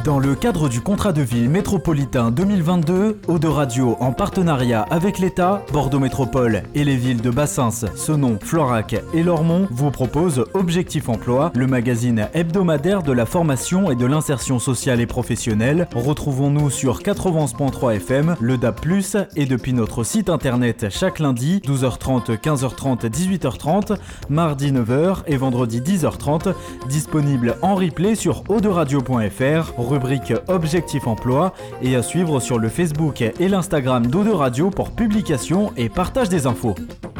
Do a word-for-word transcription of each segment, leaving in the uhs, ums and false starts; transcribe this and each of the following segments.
Dans le cadre du contrat de ville métropolitain deux mille vingt-deux, Eau de Radio, en partenariat avec l'État, Bordeaux Métropole et les villes de Bassins, Senon, Florac et Lormont vous propose Objectif Emploi, le magazine hebdomadaire de la formation et de l'insertion sociale et professionnelle. Retrouvons-nous sur quatre-vingt-onze virgule trois F M, le D A B plus, et depuis notre site internet chaque lundi, douze heures trente, quinze heures trente, dix-huit heures trente, mardi neuf heures et vendredi dix heures trente, disponible en replay sur eau de radio point F R, rubrique Objectif Emploi, et à suivre sur le Facebook et l'Instagram d'Eau de Radio pour publication et partage des infos.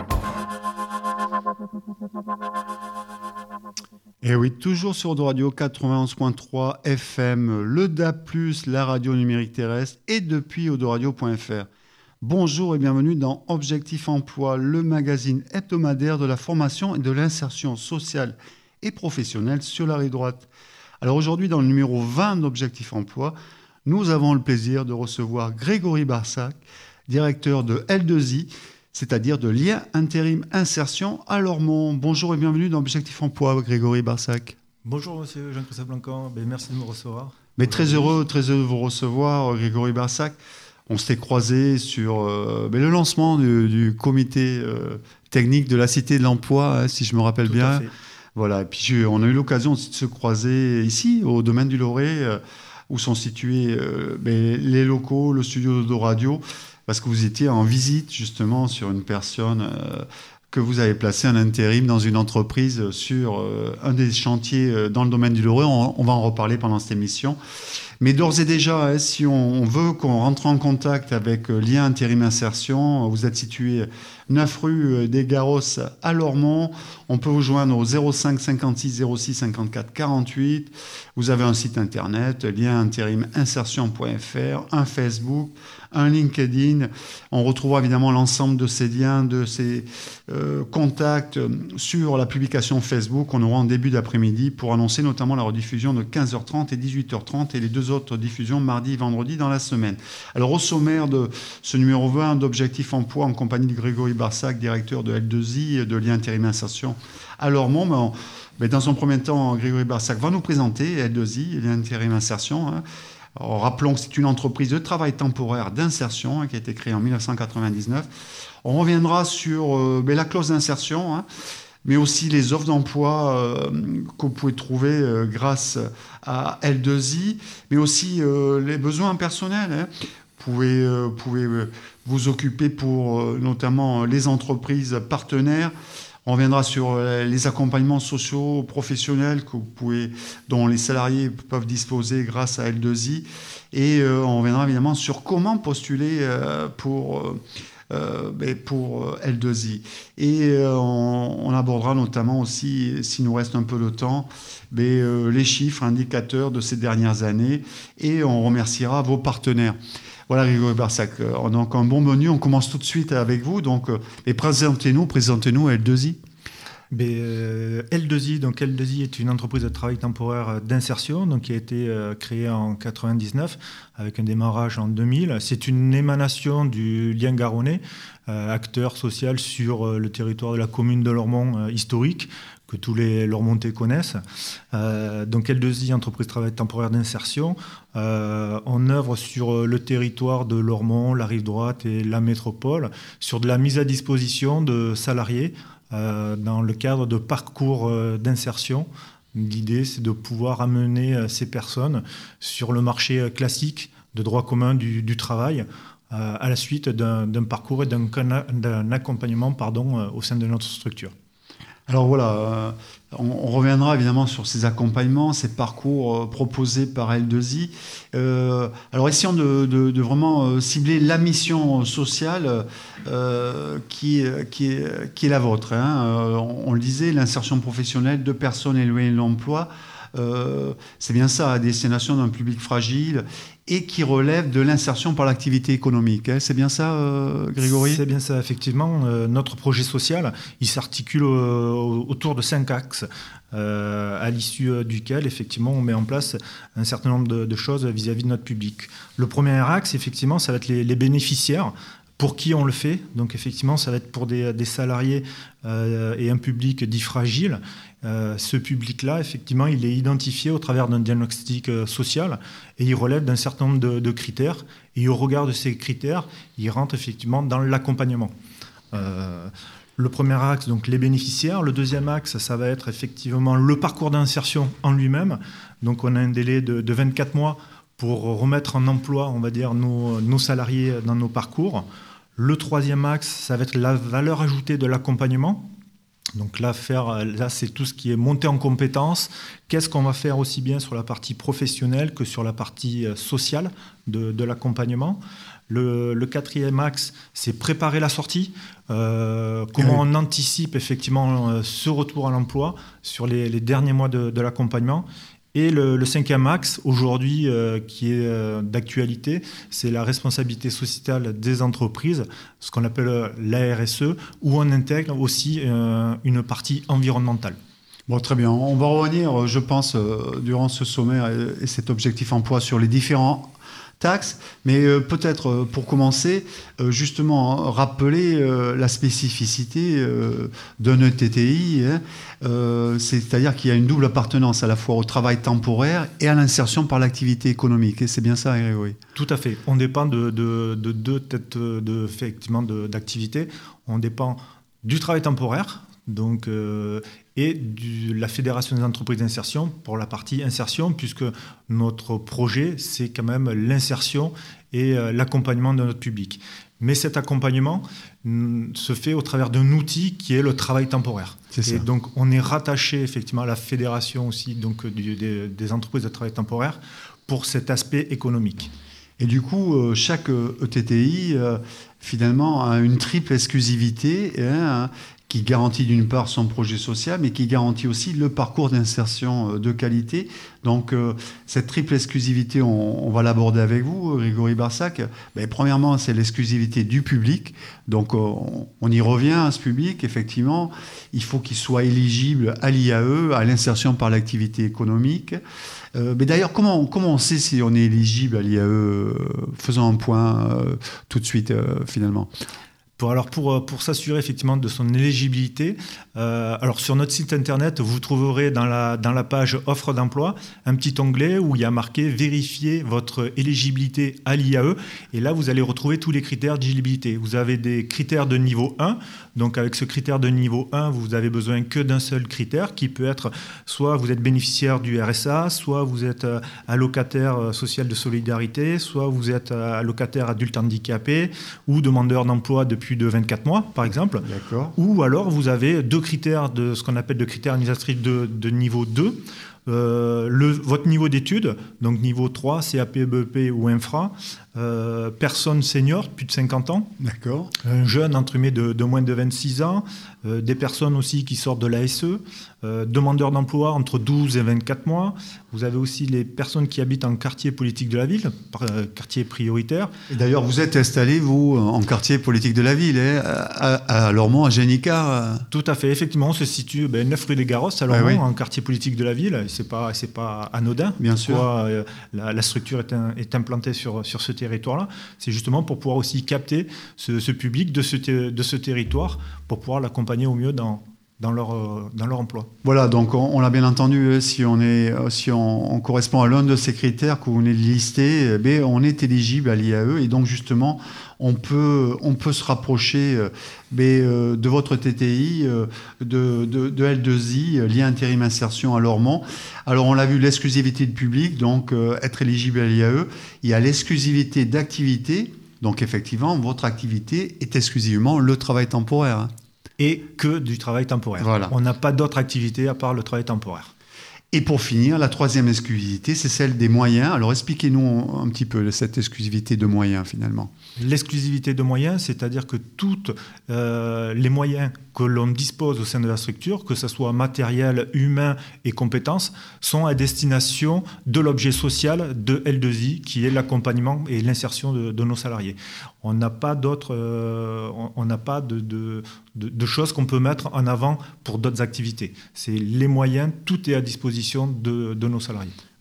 Et oui, toujours sur Eau de Radio quatre-vingt-onze virgule trois F M, le D A B plus, la radio numérique terrestre, et depuis eau de radio point F R. Bonjour et bienvenue dans Objectif Emploi, le magazine hebdomadaire de la formation et de l'insertion sociale et professionnelle sur la rive droite. Alors aujourd'hui, dans le numéro vingt d'Objectif Emploi, nous avons le plaisir de recevoir Grégory Barsac, directeur de L deux I, c'est-à-dire de Lien Intérim Insertion à Lormont. Bonjour et bienvenue dans Objectif Emploi, Grégory Barsac. Bonjour monsieur Jean-Christophe Blancan, ben, merci de me recevoir. Mais très heureux, très heureux de vous recevoir, Grégory Barsac. On s'est croisés sur euh, ben, le lancement du, du comité euh, technique de la Cité de l'Emploi, hein, si je me rappelle Tout bien. à fait. Voilà, et puis on a eu l'occasion aussi de se croiser ici, au domaine du Loret, euh, où sont situés euh, ben, les locaux, le studio de radio, parce que vous étiez en visite justement sur une personne euh, que vous avez placée en intérim dans une entreprise sur euh, un des chantiers euh, dans le domaine du Loret. On, on va en reparler pendant cette émission. Mais d'ores et déjà, hein, si on, on veut qu'on rentre en contact avec euh, Lien Intérim Insertion, vous êtes situé neuf rue des Garrosses à Lormont. On peut vous joindre au zéro cinq cinquante-six zéro six cinquante-quatre quarante-huit. Vous avez un site internet, lien intérim insertion point F R, un Facebook, un LinkedIn. On retrouvera évidemment l'ensemble de ces liens, de ces euh, contacts sur la publication Facebook qu'on aura en début d'après-midi pour annoncer notamment la rediffusion de quinze heures trente et dix-huit heures trente et les deux autres diffusions mardi et vendredi dans la semaine. Alors au sommaire de ce numéro vingt d'Objectif Emploi en compagnie de Grégory Barsac, directeur de L deux I, de Lien Intérim Insertion à Lormont, ben on, ben dans un premier temps, Grégory Barsac va nous présenter L deux I, Lien Intérim Insertion. Hein. Alors, rappelons que c'est une entreprise de travail temporaire d'insertion hein, qui a été créée en dix-neuf cent quatre-vingt-dix-neuf. On reviendra sur euh, ben, la clause d'insertion, hein, mais aussi les offres d'emploi euh, que vous pouvez trouver euh, grâce à L deux I, mais aussi euh, les besoins personnels. Hein. Vous pouvez, euh, pouvez euh, vous occuper pour euh, notamment les entreprises partenaires. On reviendra sur les accompagnements sociaux professionnels que vous pouvez, dont les salariés peuvent disposer grâce à L deux I. Et euh, on reviendra évidemment sur comment postuler euh, pour, euh, pour L deux I. Et euh, on, on abordera notamment aussi, s'il nous reste un peu de temps, mais, euh, les chiffres indicateurs de ces dernières années. Et on remerciera vos partenaires. Voilà, Grégory Barsac, on a donc un bon menu. On commence tout de suite avec vous. Donc, et présentez-nous, présentez-nous L deux I. Ben, euh, L deux I, donc L deux I est une entreprise de travail temporaire d'insertion donc, qui a été euh, créée en quatre-vingt-dix-neuf avec un démarrage en deux mille. C'est une émanation du Lien Garonnais, euh, acteur social sur euh, le territoire de la commune de Lormont euh, historique, que tous les Lormontais connaissent. Euh, donc L deux I, entreprise de travail temporaire d'insertion, euh, on œuvre sur le territoire de Lormont, la rive droite et la métropole, sur de la mise à disposition de salariés euh, dans le cadre de parcours euh, d'insertion. L'idée, c'est de pouvoir amener euh, ces personnes sur le marché euh, classique de droit commun du, du travail, euh, à la suite d'un, d'un parcours et d'un, d'un accompagnement pardon, euh, au sein de notre structure. Alors voilà, euh, on, on reviendra évidemment sur ces accompagnements, ces parcours euh, proposés par L deux I. Euh, alors essayons de, de, de vraiment euh, cibler la mission sociale euh, qui, qui, est, qui est la vôtre. Hein. Euh, on, on le disait, l'insertion professionnelle de personnes éloignées de l'emploi, euh, c'est bien ça, à destination d'un public fragile et qui relève de l'insertion par l'activité économique. Hein. C'est bien ça, euh, Grégory ? C'est bien ça, effectivement. Euh, notre projet social, il s'articule euh, autour de cinq axes, euh, à l'issue euh, duquel, effectivement, on met en place un certain nombre de, de choses vis-à-vis de notre public. Le premier axe, effectivement, ça va être les, les bénéficiaires, Pour qui on le fait? Donc effectivement, ça va être pour des, des salariés euh, et un public dit fragile. Euh, ce public-là, effectivement, il est identifié au travers d'un diagnostic euh, social et il relève d'un certain nombre de, de critères. Et au regard de ces critères, il rentre effectivement dans l'accompagnement. Euh, le premier axe, donc les bénéficiaires. Le deuxième axe, ça va être effectivement le parcours d'insertion en lui-même. Donc on a un délai de, de vingt-quatre mois pour remettre en emploi, on va dire, nos, nos salariés dans nos parcours. Le troisième axe, ça va être la valeur ajoutée de l'accompagnement. Donc là, faire, là, c'est tout ce qui est monté en compétences. Qu'est-ce qu'on va faire aussi bien sur la partie professionnelle que sur la partie sociale de, de l'accompagnement. Le, le quatrième axe, c'est préparer la sortie. Euh, comment oui. on anticipe effectivement ce retour à l'emploi sur les, les derniers mois de, de l'accompagnement. Et le, le cinquième axe, aujourd'hui, euh, qui est euh, d'actualité, c'est la responsabilité sociétale des entreprises, ce qu'on appelle l'A R S E, où on intègre aussi euh, une partie environnementale. Bon, très bien. On va revenir, je pense, euh, durant ce sommaire et, et cet objectif emploi sur les différents taxes, mais euh, peut-être euh, pour commencer, euh, justement, rappeler euh, la spécificité euh, d'un E T T I, hein, euh, c'est-à-dire qu'il y a une double appartenance à la fois au travail temporaire et à l'insertion par l'activité économique. Et c'est bien ça, Grégory? Tout à fait. On dépend de, de, de deux têtes de, effectivement, de, d'activité. On dépend du travail temporaire, donc, euh, et de la Fédération des entreprises d'insertion pour la partie insertion, puisque notre projet, c'est quand même l'insertion et euh, l'accompagnement de notre public. Mais cet accompagnement mm, se fait au travers d'un outil qui est le travail temporaire. C'est et ça. donc, on est rattaché effectivement à la Fédération aussi donc, du, des, des entreprises de travail temporaire pour cet aspect économique. Et du coup, euh, chaque E T T I, euh, finalement, a une triple exclusivité, hein, qui garantit d'une part son projet social, mais qui garantit aussi le parcours d'insertion de qualité. Donc, euh, cette triple exclusivité, on, on va l'aborder avec vous, Grégory Barsac. Ben, premièrement, c'est l'exclusivité du public. Donc, euh, on, on y revient à ce public. Effectivement, il faut qu'il soit éligible à l'I A E, à l'insertion par l'activité économique. Euh, mais d'ailleurs, comment, comment on sait si on est éligible à l'I A E? Faisons un point euh, tout de suite, euh, finalement. Pour, alors pour, pour s'assurer effectivement de son éligibilité, euh, alors sur notre site internet, vous trouverez dans la, dans la page offre d'emploi un petit onglet où il y a marqué vérifier votre éligibilité à l'I A E. Et là, vous allez retrouver tous les critères d'éligibilité. Vous avez des critères de niveau un. Donc avec ce critère de niveau un, vous avez besoin que d'un seul critère qui peut être soit vous êtes bénéficiaire du R S A, soit vous êtes allocataire social de solidarité, soit vous êtes allocataire adulte handicapé ou demandeur d'emploi depuis plus de vingt-quatre mois, par exemple. D'accord. Ou alors, vous avez deux critères, de ce qu'on appelle de critères administratifs de, de niveau deux. Euh, le, votre niveau d'études, donc niveau trois, C A P, B E P ou infra, euh, personne senior, plus de cinquante ans. D'accord. Un jeune entrumé de, de moins de vingt-six ans, euh, des personnes aussi qui sortent de l'A S E, euh, demandeurs d'emploi entre douze et vingt-quatre mois. Vous avez aussi les personnes qui habitent en quartier politique de la ville, euh, quartier prioritaire. Et d'ailleurs, vous êtes installé, vous, en quartier politique de la ville, hein, à, à Lormont, à Génica. Tout à fait. Effectivement, on se situe ben, neuf rue des Garrosses, à Lormont, ah oui. en quartier politique de la ville. C'est pas, c'est pas anodin. Bien sûr. Pourquoi, euh, la, la structure est, un, est implantée sur, sur ce territoire-là. C'est justement pour pouvoir aussi capter ce, ce public de ce, de ce territoire, pour pouvoir l'accompagner au mieux dans, dans, leur, dans leur emploi. Voilà, donc on, on l'a bien entendu, si on, est, si on, on correspond à l'un de ces critères que vous venez de lister, eh on est éligible à l'I A E et donc justement, on peut, on peut se rapprocher euh, de votre T T I, de, de, de L deux I, lien intérim insertion à Lormont. Alors on l'a vu, l'exclusivité de public, donc euh, être éligible à l'I A E. Il y a l'exclusivité d'activité, donc effectivement, votre activité est exclusivement le travail temporaire. Et que du travail temporaire. Voilà. On n'a pas d'autre activité à part le travail temporaire. Et pour finir, la troisième exclusivité, c'est celle des moyens. Alors expliquez-nous un petit peu cette exclusivité de moyens finalement. L'exclusivité de moyens, c'est-à-dire que tous euh, les moyens que l'on dispose au sein de la structure, que ce soit matériel, humain et compétences, sont à destination de l'objet social de L deux I, qui est l'accompagnement et l'insertion de, de nos salariés. On n'a pas d'autres, euh, on n'a pas de, de, de, de choses qu'on peut mettre en avant pour d'autres activités. C'est les moyens, tout est à disposition de, de nos salariés.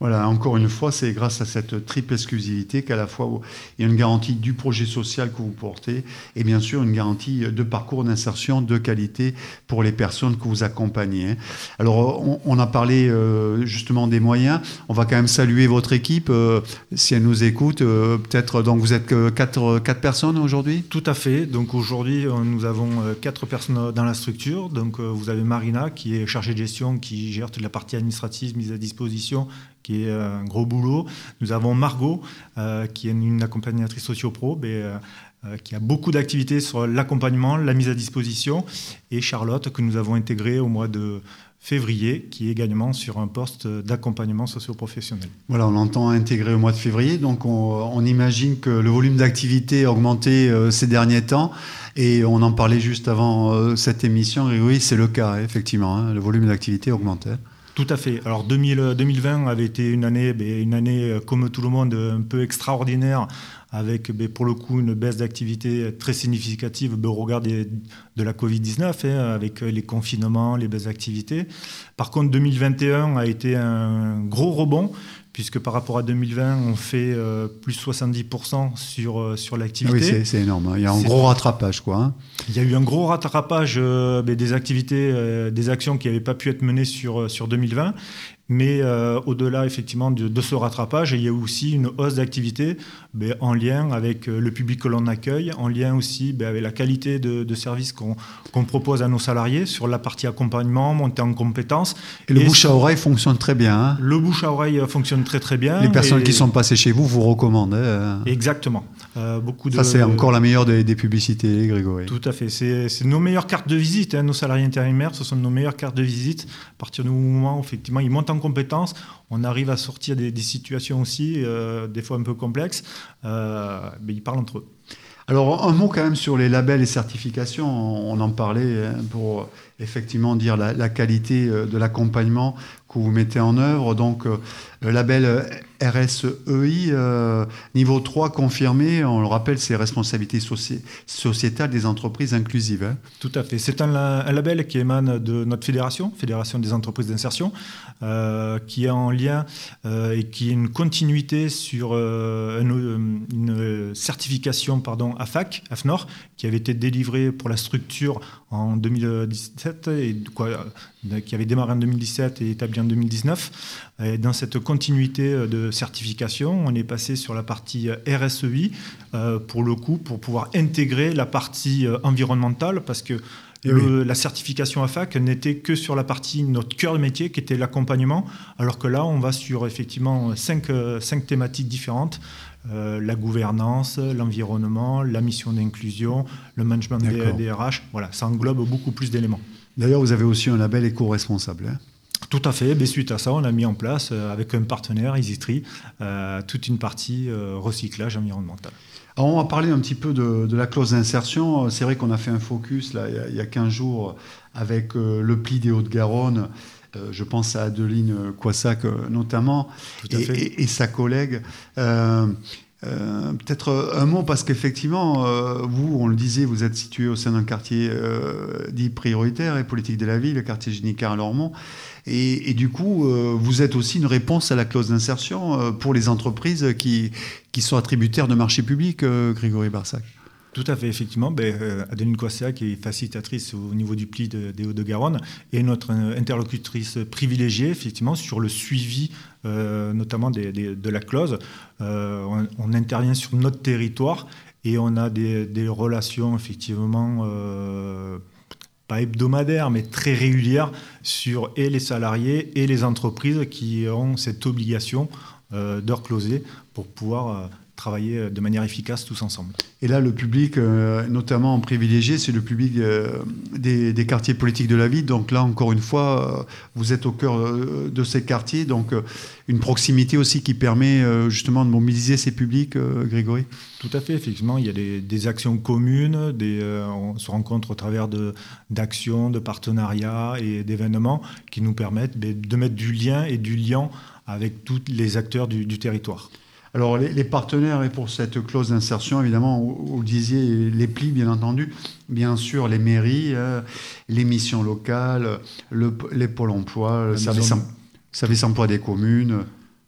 Voilà, encore une fois, c'est grâce à cette triple exclusivité qu'à la fois il y a une garantie du projet social que vous portez et bien sûr une garantie de parcours d'insertion de qualité pour les personnes que vous accompagnez. Alors, on, on a parlé euh, justement des moyens. On va quand même saluer votre équipe, euh, si elle nous écoute. Euh, peut-être, donc vous êtes que quatre, quatre personnes aujourd'hui ? Tout à fait. Donc aujourd'hui, nous avons quatre personnes dans la structure. Donc vous avez Marina qui est chargée de gestion, qui gère toute la partie administrative, mise à disposition, qui est un gros boulot. Nous avons Margot, euh, qui est une accompagnatrice socio-pro, mais, euh, qui a beaucoup d'activités sur l'accompagnement, la mise à disposition, et Charlotte, que nous avons intégrée au mois de février, qui est également sur un poste d'accompagnement socio-professionnel. Voilà, on entend intégrer au mois de février, donc on, on imagine que le volume d'activité a augmenté euh, ces derniers temps, et on en parlait juste avant euh, cette émission, et oui, c'est le cas, effectivement, hein, le volume d'activité a augmenté. Tout à fait. Alors deux mille vingt avait été une année, une année comme tout le monde, un peu extraordinaire, avec pour le coup une baisse d'activité très significative au regard des, de la covid dix-neuf, hein, avec les confinements, les baisses d'activité. Par contre, deux mille vingt et un a été un gros rebond, puisque par rapport à deux mille vingt, on fait euh, plus soixante-dix pour cent sur, euh, sur l'activité. Oui, c'est, c'est énorme. Il y a un c'est gros rattrapage, quoi. Hein. Il y a eu un gros rattrapage euh, des activités, euh, des actions qui n'avaient pas pu être menées sur, sur deux mille vingt. Mais euh, au-delà effectivement de, de ce rattrapage, il y a aussi une hausse d'activité ben, en lien avec le public que l'on accueille, en lien aussi ben, avec la qualité de, de service qu'on, qu'on propose à nos salariés sur la partie accompagnement, montée en compétences. Et le et bouche à oreille fonctionne très bien. Hein. Le bouche à oreille fonctionne très très bien. Les personnes et... qui sont passées chez vous vous recommandent. Hein. Exactement. Euh, beaucoup de... Ça c'est encore la meilleure des, des publicités, Grégory. Tout à fait. C'est, c'est nos meilleures cartes de visite. Hein. Nos salariés intérimaires, ce sont nos meilleures cartes de visite. À partir du moment où effectivement ils montent en compétences, on arrive à sortir des, des situations aussi, euh, des fois un peu complexes, euh, mais ils parlent entre eux. Alors, un mot quand même sur les labels et certifications. On en parlait pour effectivement dire la, la qualité de l'accompagnement que vous mettez en œuvre. Donc, le label R S E I, euh, niveau trois confirmé, on le rappelle, c'est responsabilité soci- sociétale des entreprises inclusives. Hein. Tout à fait. C'est un, un label qui émane de notre fédération, Fédération des entreprises d'insertion, euh, qui est en lien euh, et qui est une continuité sur euh, une, une certification pardon, A F A C, A F N O R, qui avait été délivrée pour la structure en deux mille dix-sept, et, quoi, qui avait démarré en deux mille dix-sept et établi en deux mille dix-neuf. Et dans cette continuité de certification, on est passé sur la partie R S E I, euh, pour le coup, pour pouvoir intégrer la partie euh, environnementale, parce que le, oui. la certification A F A C n'était que sur la partie, notre cœur de métier, qui était l'accompagnement, alors que là, on va sur effectivement cinq, euh, cinq thématiques différentes. Euh, la gouvernance, l'environnement, la mission d'inclusion, le management des, des R H. Voilà, ça englobe beaucoup plus d'éléments. D'ailleurs, vous avez aussi un label éco-responsable. Hein. Tout à fait. Mais suite à ça, on a mis en place, euh, avec un partenaire, EasyTree, euh, toute une partie euh, recyclage environnemental. Alors, on va parler un petit peu de, de la clause d'insertion. C'est vrai qu'on a fait un focus là, il, y a, il y a quinze jours avec euh, le pli des Hauts-de-Garonne. Euh, je pense à Adeline Coissac euh, notamment, et, et, et sa collègue. Euh, euh, peut-être un mot, parce qu'effectivement, euh, vous, on le disait, vous êtes situé au sein d'un quartier euh, dit prioritaire et politique de la ville, le quartier Génicard-Lormont. Et, et du coup, euh, vous êtes aussi une réponse à la clause d'insertion euh, pour les entreprises qui, qui sont attributaires de marchés publics, euh, Grégory Barsac. Tout à fait, effectivement. Ben, euh, Adeline Coissac, qui est facilitatrice au niveau du pli de, des Hauts-de-Garonne, est notre interlocutrice privilégiée, effectivement, sur le suivi, euh, notamment des, des, de la clause. Euh, on, on intervient sur notre territoire et on a des, des relations, effectivement, euh, pas hebdomadaires, mais très régulières sur et les salariés et les entreprises qui ont cette obligation euh, d'heure closée pour pouvoir euh, travailler de manière efficace tous ensemble. Et là, le public, euh, notamment en privilégié, c'est le public euh, des, des quartiers politiques de la ville. Donc là, encore une fois, euh, vous êtes au cœur euh, de ces quartiers. Donc euh, une proximité aussi qui permet euh, justement de mobiliser ces publics, euh, Grégory. Tout à fait, effectivement. Il y a des, des actions communes. Des, euh, on se rencontre au travers de, d'actions, de partenariats et d'événements qui nous permettent de mettre du lien et du lien avec tous les acteurs du, du territoire. Alors, les, les partenaires, et pour cette clause d'insertion, évidemment, vous le disiez, les plis, bien entendu, bien sûr, les mairies, euh, les missions locales, le, les pôles emploi, le service, em, service emploi des communes.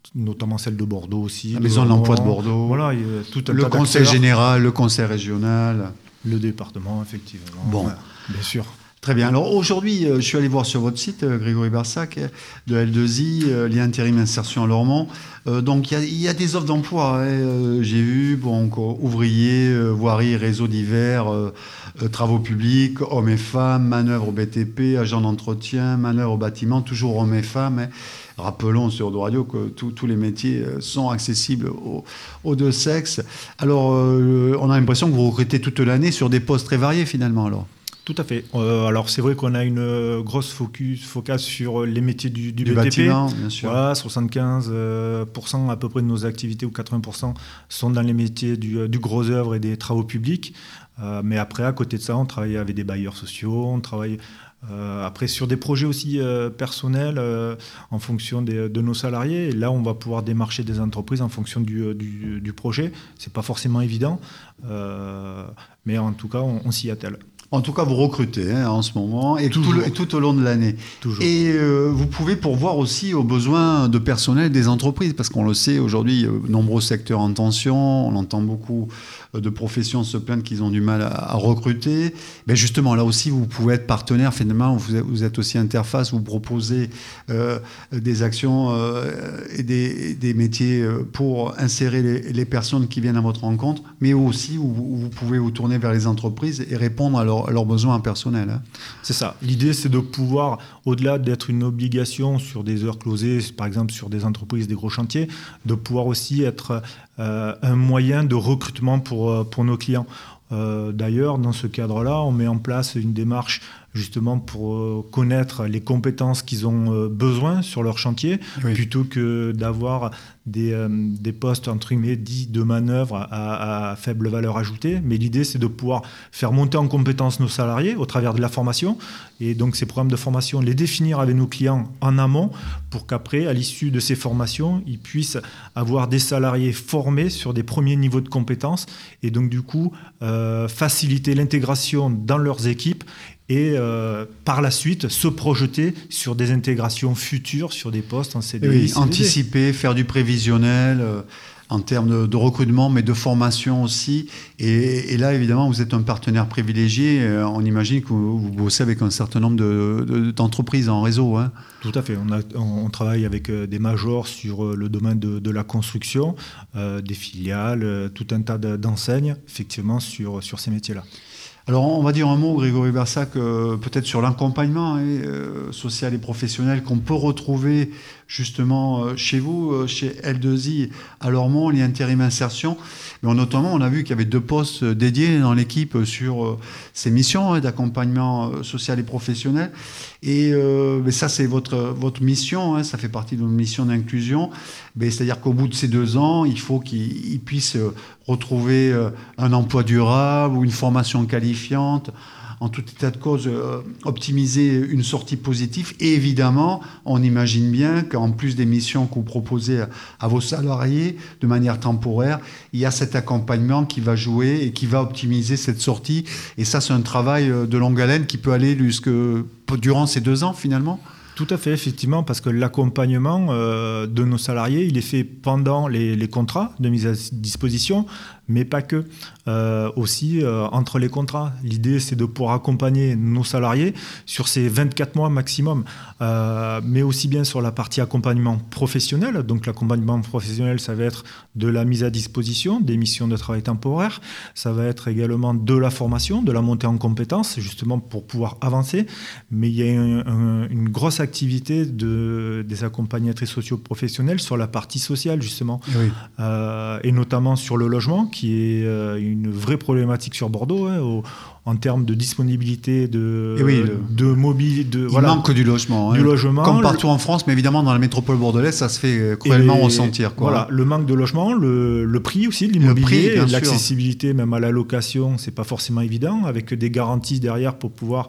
notamment celle de Bordeaux aussi. La maison de l'emploi de Bordeaux. Voilà, il y a tout un le tas conseil d'acteurs. général, le conseil régional. Le département, effectivement. Bon. Ouais, bien sûr. Très bien. Alors aujourd'hui, euh, je suis allé voir sur votre site, euh, Grégory Barsac, de L deux I, euh, lien intérim insertion à Lormont. Euh, donc il y a, il y a des offres d'emploi. Hein, euh, j'ai vu, bon, ouvriers, euh, voirie, réseau divers, euh, euh, travaux publics, hommes et femmes, manœuvre au B T P, agent d'entretien, manœuvre au bâtiment, toujours hommes et femmes. Hein. Rappelons sur Aude Radio que tous les métiers sont accessibles aux, aux deux sexes. Alors, euh, on a l'impression que vous recrutez toute l'année sur des postes très variés finalement, alors. Tout à fait. Euh, alors c'est vrai qu'on a une grosse focus, focus sur les métiers du, du, du B T P. Bâtiment, bien sûr. Voilà, soixante-quinze pour cent à peu près de nos activités, ou quatre-vingts pour cent, sont dans les métiers du, du gros œuvre et des travaux publics. Euh, mais après, à côté de ça, on travaille avec des bailleurs sociaux, on travaille euh, après sur des projets aussi euh, personnels euh, en fonction des, de nos salariés. Et là, on va pouvoir démarcher des entreprises en fonction du, du, du projet. C'est pas forcément évident, euh, mais en tout cas, on, on s'y attelle. En tout cas, vous recrutez hein, en ce moment et tout, le, et tout au long de l'année. Toujours. Et euh, vous pouvez pourvoir aussi aux besoins de personnel des entreprises, parce qu'on le sait aujourd'hui, euh, nombreux secteurs en tension, on entend beaucoup euh, de professions se plaindre qu'ils ont du mal à, à recruter. Mais justement, là aussi, vous pouvez être partenaire, finalement, vous êtes, vous êtes aussi interface, vous proposez euh, des actions euh, et des, des métiers pour insérer les, les personnes qui viennent à votre rencontre, mais aussi où vous, où vous pouvez vous tourner vers les entreprises et répondre à leur à leurs besoins personnels. Hein. C'est ça. L'idée, c'est de pouvoir, au-delà d'être une obligation sur des heures closées, par exemple sur des entreprises, des gros chantiers, de pouvoir aussi être euh, un moyen de recrutement pour, pour nos clients. Euh, d'ailleurs, dans ce cadre-là, on met en place une démarche justement pour euh, connaître les compétences qu'ils ont euh, besoin sur leur chantier, oui. plutôt que d'avoir des, euh, des postes entre guillemets dits de manœuvre à, à faible valeur ajoutée. Mais l'idée, c'est de pouvoir faire monter en compétences nos salariés au travers de la formation. Et donc, ces programmes de formation, les définir avec nos clients en amont pour qu'après, à l'issue de ces formations, ils puissent avoir des salariés formés sur des premiers niveaux de compétences et donc, du coup, euh, faciliter l'intégration dans leurs équipes et euh, par la suite se projeter sur des intégrations futures, sur des postes en C D I. Oui, anticiper, faire du prévisionnel euh, en termes de, de recrutement, mais de formation aussi. Et, et là, évidemment, vous êtes un partenaire privilégié. Euh, on imagine que vous, vous bossez avec un certain nombre de, de, d'entreprises en réseau. Hein. Tout à fait. On, a, on travaille avec des majors sur le domaine de, de la construction, euh, des filiales, euh, tout un tas d'enseignes, effectivement, sur, sur ces métiers-là. Alors, on va dire un mot, Grégory Barsac, euh, peut-être sur l'accompagnement hein, euh, social et professionnel qu'on peut retrouver justement euh, chez vous, euh, chez L deux I, à Lormont, l'intérim insertion. Mais notamment, on a vu qu'il y avait deux postes dédiés dans l'équipe sur euh, ces missions hein, d'accompagnement euh, social et professionnel. Et euh, mais ça, c'est votre, votre mission, hein, ça fait partie de notre mission d'inclusion. Mais c'est-à-dire qu'au bout de ces deux ans, il faut qu'ils puissent retrouver euh, un emploi durable ou une formation qualifiante. En tout état de cause, euh, optimiser une sortie positive. Et évidemment, on imagine bien qu'en plus des missions que vous proposez à, à vos salariés de manière temporaire, il y a cet accompagnement qui va jouer et qui va optimiser cette sortie. Et ça, c'est un travail de longue haleine qui peut aller jusque durant ces deux ans, finalement. Tout à fait, effectivement, parce que l'accompagnement euh, de nos salariés, il est fait pendant les, les contrats de mise à disposition, mais pas que. Euh, aussi, euh, entre les contrats, l'idée, c'est de pouvoir accompagner nos salariés sur ces vingt-quatre mois maximum, euh, mais aussi bien sur la partie accompagnement professionnel. Donc, l'accompagnement professionnel, ça va être de la mise à disposition, des missions de travail temporaire. Ça va être également de la formation, de la montée en compétences, justement pour pouvoir avancer. Mais il y a un, un, une grosse activité de, des accompagnatrices socio-professionnelles sur la partie sociale, justement, oui. euh, et notamment sur le logement, qui est euh, une vraie problématique sur Bordeaux, hein, au, en termes de disponibilité, de, oui, le, de mobilité. Il voilà, manque du logement. Du hein, logement. Comme partout en France, mais évidemment dans la métropole bordelaise, ça se fait cruellement ressentir. Quoi. Voilà, le manque de logement, le, le prix aussi de l'immobilier, l'accessibilité même à la location, c'est pas forcément évident, avec des garanties derrière pour pouvoir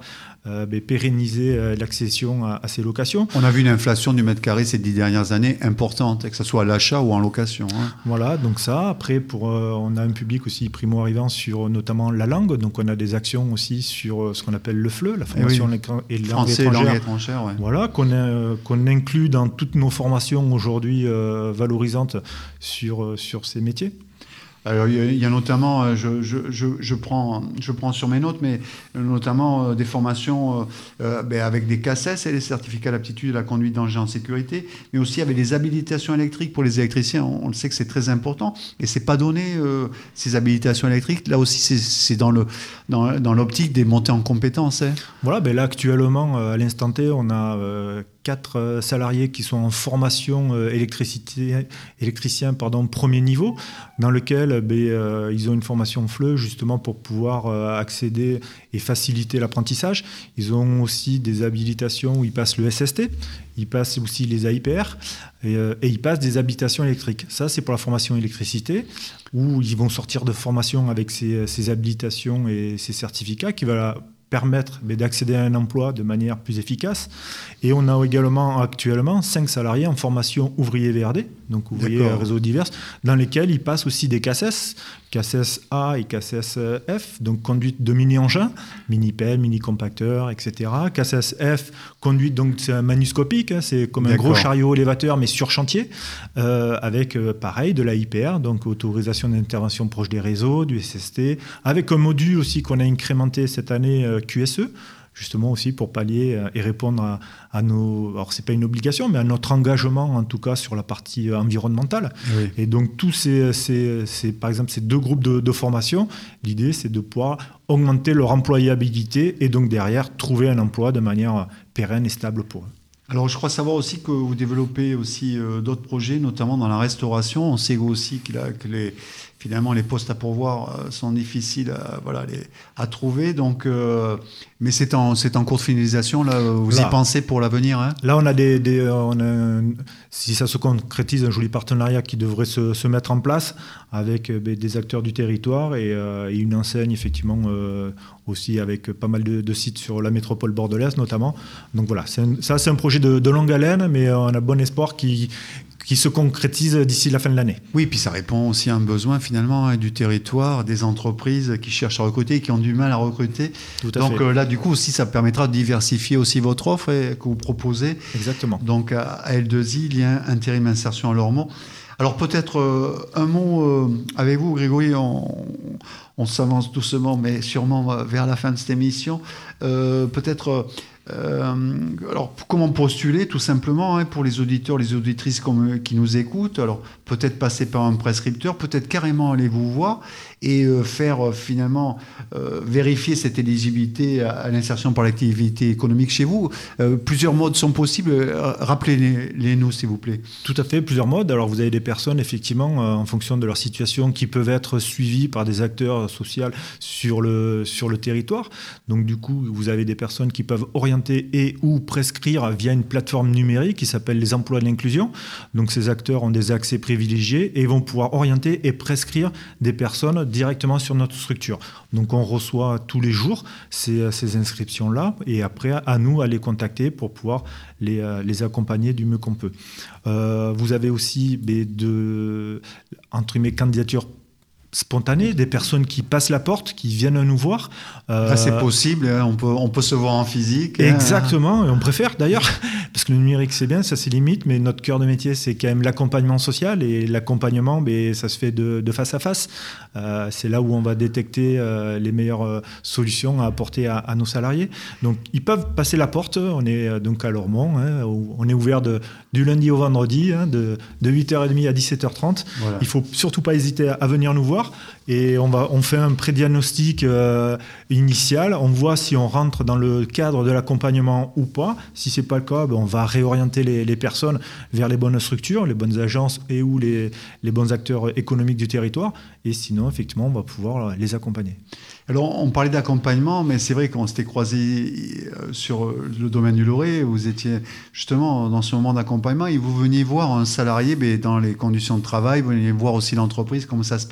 euh, ben, pérenniser euh, l'accession à, à ces locations. On a vu une inflation du mètre carré ces dix dernières années importante, que ce soit à l'achat ou en location. Hein. Voilà, donc ça. Après, pour, euh, on a un public aussi primo-arrivant sur notamment la langue. Donc on a des actions aussi sur ce qu'on appelle le F L E, la formation oui. et langue Français étrangère. langue étrangère, ouais. Voilà, qu'on, a, qu'on inclut dans toutes nos formations aujourd'hui euh, valorisantes sur, sur ces métiers. Alors, il y a notamment, je, je, je, je, prends, je prends sur mes notes, mais notamment euh, des formations euh, ben, avec des C A S S et les certificats d'aptitude à la conduite d'engins en sécurité, mais aussi avec des habilitations électriques pour les électriciens. On, on le sait que c'est très important et c'est pas donné, euh, ces habilitations électriques. Là aussi, c'est, c'est dans, le, dans, dans l'optique des montées en compétences. Hein. Voilà, ben là, actuellement, à l'instant T, on a euh, quatre salariés qui sont en formation euh, électricité, électricien pardon, premier niveau, dans lequel ben, euh, ils ont une formation F L E justement pour pouvoir euh, accéder et faciliter l'apprentissage. Ils ont aussi des habilitations où ils passent le S S T, ils passent aussi les A I P R et, euh, et ils passent des habilitations électriques. Ça, c'est pour la formation électricité, où ils vont sortir de formation avec ces, ces habilitations et ces certificats qui va permettre mais, d'accéder à un emploi de manière plus efficace. Et on a également actuellement cinq salariés en formation ouvrier V R D, donc ouvrier D'accord. réseau divers, dans lesquels ils passent aussi des C A S S, C A S S A et C A S S F, donc conduite de mini-engins, mini-pelle, mini-compacteur, et cetera. C A S S F, conduite donc c'est un manuscopique, hein, c'est comme D'accord. un gros chariot élévateur mais sur chantier, euh, avec euh, pareil de l'A I P R, donc autorisation d'intervention proche des réseaux, du S S T, avec un module aussi qu'on a incrémenté cette année euh, Q S E, justement aussi pour pallier et répondre à, à nos... Alors, ce n'est pas une obligation, mais à notre engagement, en tout cas, sur la partie environnementale. Oui. Et donc, tous ces, ces, ces, par exemple, ces deux groupes de, de formation, l'idée, c'est de pouvoir augmenter leur employabilité et donc, derrière, trouver un emploi de manière pérenne et stable pour eux. Alors, je crois savoir aussi que vous développez aussi euh, d'autres projets, notamment dans la restauration. On sait aussi que, là, que les, finalement, les postes à pourvoir euh, sont difficiles à, voilà, les, à trouver. Donc, euh, mais c'est en, c'est en cours de finalisation. Là, vous là, y pensez pour l'avenir, hein ? Là, on a des, des on a, si ça se concrétise, un joli partenariat qui devrait se, se mettre en place avec euh, des acteurs du territoire et, euh, et une enseigne, effectivement, euh, aussi avec pas mal de, de sites sur la métropole bordelaise, notamment. Donc voilà, c'est un, ça, c'est un projet de, de longue haleine, mais on a bon espoir qu'il qui se concrétise d'ici la fin de l'année. Oui, puis ça répond aussi à un besoin finalement hein, du territoire, des entreprises qui cherchent à recruter et qui ont du mal à recruter. Tout à Donc fait. Euh, là, du coup, aussi, ça permettra de diversifier aussi votre offre et, que vous proposez. Exactement. Donc à L deux I, lien intérim insertion à Lormont. Alors peut-être euh, un mot euh, avec vous, Grégory, on, on s'avance doucement, mais sûrement vers la fin de cette émission. Euh, peut-être... Euh, alors, comment postuler, tout simplement, hein, pour les auditeurs, les auditrices comme, qui nous écoutent. Alors, peut-être passer par un prescripteur, peut-être carrément aller vous voir et euh, faire euh, finalement euh, vérifier cette éligibilité à, à l'insertion par l'activité économique chez vous. Euh, plusieurs modes sont possibles. Euh, rappelez-les-nous, s'il vous plaît. Tout à fait, plusieurs modes. Alors, vous avez des personnes, effectivement, euh, en fonction de leur situation, qui peuvent être suivies par des acteurs sociaux sur le, sur le territoire. Donc, du coup, vous avez des personnes qui peuvent orienter et ou prescrire via une plateforme numérique qui s'appelle les emplois de l'inclusion. Donc ces acteurs ont des accès privilégiés et vont pouvoir orienter et prescrire des personnes directement sur notre structure. Donc on reçoit tous les jours ces, ces inscriptions-là et après à nous à les contacter pour pouvoir les, les accompagner du mieux qu'on peut. Euh, vous avez aussi des de, entre guillemets, candidatures spontanées, des personnes qui passent la porte, qui viennent nous voir. Euh, ah, c'est possible, hein, on, peut, on peut se voir en physique. Exactement, hein. Et on préfère d'ailleurs, parce que le numérique c'est bien, ça c'est limite, mais notre cœur de métier c'est quand même l'accompagnement social, et l'accompagnement, ben, ça se fait de, de face à face. Euh, c'est là où on va détecter euh, les meilleures euh, solutions à apporter à, à nos salariés. Donc ils peuvent passer la porte, on est euh, donc à Lormont, hein, on est ouvert de, du lundi au vendredi, hein, de, de huit heures trente à dix-sept heures trente. Voilà. Il ne faut surtout pas hésiter à, à venir nous voir. Et on, va, on fait un prédiagnostic euh, initial, on voit si on rentre dans le cadre de l'accompagnement ou pas. Si ce n'est pas le cas, ben on va réorienter les, les personnes vers les bonnes structures, les bonnes agences et ou les, les bons acteurs économiques du territoire. Et sinon, effectivement, on va pouvoir les accompagner. Alors, on parlait d'accompagnement, mais c'est vrai qu'on s'était croisés sur le domaine du Lorrain. Vous étiez justement dans ce moment d'accompagnement et vous veniez voir un salarié ben, dans les conditions de travail, vous veniez voir aussi l'entreprise, comment ça se passait.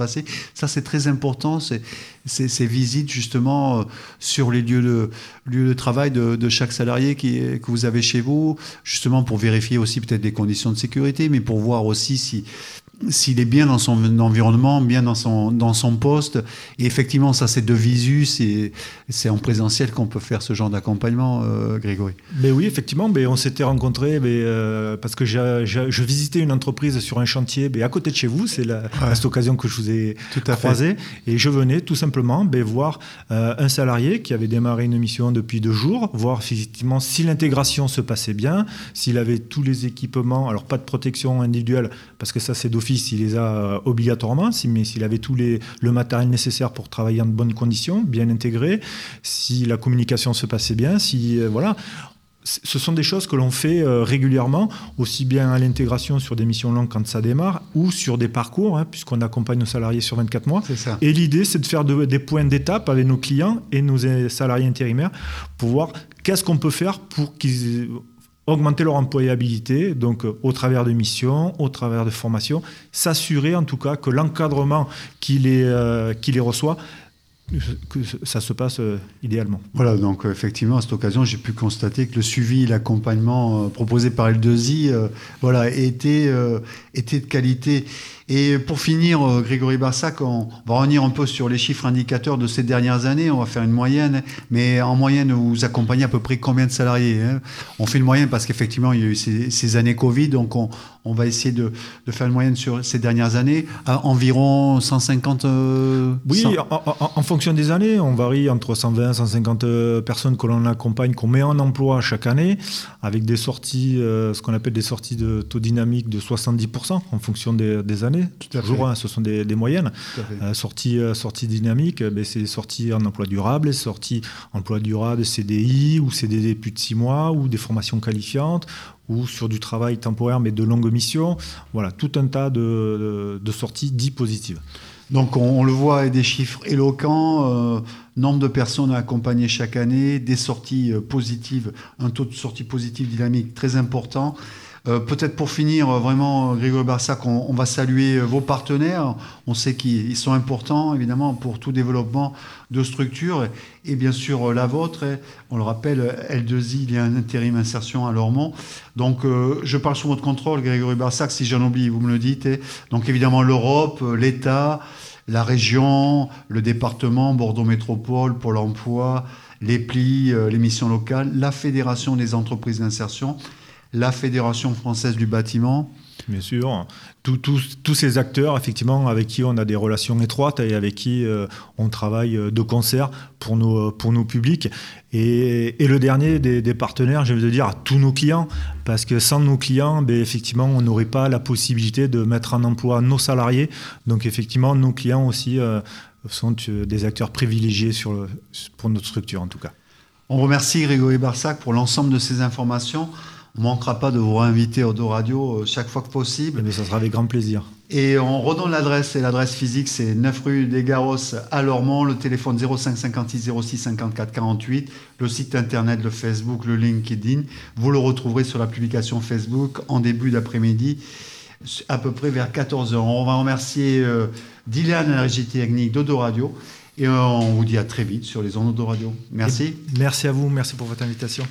Ça, c'est très important, c'est, c'est, ces visites justement euh, sur les lieux de, lieux de travail de, de chaque salarié qui, que vous avez chez vous, justement pour vérifier aussi peut-être des conditions de sécurité, mais pour voir aussi si... s'il est bien dans son environnement, bien dans son, dans son poste. Et effectivement, ça, c'est de visu, c'est, c'est en présentiel qu'on peut faire ce genre d'accompagnement, euh, Grégory. Mais oui, effectivement, mais on s'était rencontrés mais, euh, parce que j'ai, j'ai, je visitais une entreprise sur un chantier mais à côté de chez vous, c'est la, ouais. à cette occasion que je vous ai tout à croisé. Fait. Et je venais tout simplement mais, voir euh, un salarié qui avait démarré une mission depuis deux jours, voir effectivement si l'intégration se passait bien, s'il avait tous les équipements, alors pas de protection individuelle, parce que ça, c'est d'office. Il les a obligatoirement, mais s'il avait tout les, le matériel nécessaire pour travailler en de bonnes conditions, bien intégré, si la communication se passait bien, si euh, voilà. Ce sont des choses que l'on fait euh, régulièrement, aussi bien à l'intégration sur des missions longues quand ça démarre, ou sur des parcours, hein, puisqu'on accompagne nos salariés sur vingt-quatre mois. C'est ça. Et l'idée, c'est de faire de, des points d'étape avec nos clients et nos salariés intérimaires pour voir qu'est-ce qu'on peut faire pour qu'ils... augmenter leur employabilité, donc euh, au travers de missions, au travers de formations, s'assurer en tout cas que l'encadrement qui les, euh, qui les reçoit, que ça se passe euh, idéalement. Voilà, donc euh, effectivement, à cette occasion, j'ai pu constater que le suivi et l'accompagnement euh, proposé par L deux I euh, voilà, était, euh, était de qualité. Et pour finir, euh, Grégory Barsac, on va revenir un peu sur les chiffres indicateurs de ces dernières années. On va faire une moyenne, mais en moyenne, vous accompagnez à peu près combien de salariés, hein? On fait une moyenne parce qu'effectivement, il y a eu ces, ces années Covid, donc on, on va essayer de, de faire une moyenne sur ces dernières années, à environ cent cinquante... Euh, oui, cent... En, en, en fonction des années, on varie entre cent vingt et cent cinquante personnes que l'on accompagne, qu'on met en emploi chaque année, avec des sorties, euh, ce qu'on appelle des sorties de taux dynamique de soixante-dix pour cent en fonction des, des années. Tout à Toujours, fait. Hein, ce sont des, des moyennes. Euh, sorties, euh, sorties dynamiques, euh, ben, c'est des sorties en emploi durable, des sorties en emploi durable C D I ou C D D plus de six mois, ou des formations qualifiantes, ou sur du travail temporaire mais de longue mission. Voilà, tout un tas de, de, de sorties dites positives. Donc on, on le voit avec des chiffres éloquents, euh, nombre de personnes à accompagner chaque année, des sorties euh, positives, un taux de sortie positive dynamique très important. Euh, peut-être pour finir, euh, vraiment, Grégory Barsac, on, on va saluer euh, vos partenaires. On sait qu'ils ils sont importants, évidemment, pour tout développement de structure. Et, et bien sûr, euh, la vôtre. Et, on le rappelle, L deux I, il y a un intérim insertion à Lormont. Donc, euh, je parle sous votre contrôle, Grégory Barsac. Si j'en oublie, vous me le dites. Et, donc, évidemment, l'Europe, euh, l'État, la région, le département, Bordeaux Métropole, Pôle emploi, les P L I, euh, les missions locales, la Fédération des entreprises d'insertion, la Fédération française du bâtiment. Bien sûr. Tous, tous, tous ces acteurs, effectivement, avec qui on a des relations étroites et avec qui euh, on travaille de concert pour nos, pour nos publics. Et, et le dernier des, des partenaires, je veux dire, à tous nos clients, parce que sans nos clients, ben, effectivement, on n'aurait pas la possibilité de mettre en emploi nos salariés. Donc, effectivement, nos clients aussi euh, sont des acteurs privilégiés sur le, pour notre structure, en tout cas. On remercie Grégory Barsac pour l'ensemble de ces informations. On ne manquera pas de vous réinviter au Autoradio chaque fois que possible. Mais ça sera avec grand plaisir. Et on redonne l'adresse. Et l'adresse physique, c'est neuf rue des Garros à Lormont. Le téléphone zéro cinq cinquante-six zéro six cinquante-quatre quarante-huit. Le site internet, le Facebook, le LinkedIn. Vous le retrouverez sur la publication Facebook en début d'après-midi, à peu près vers quatorze heures. On va remercier euh, Dylan à la régie technique d'Autoradio. Et on vous dit à très vite sur les ondes d'Autoradio. Merci. Et merci à vous. Merci pour votre invitation.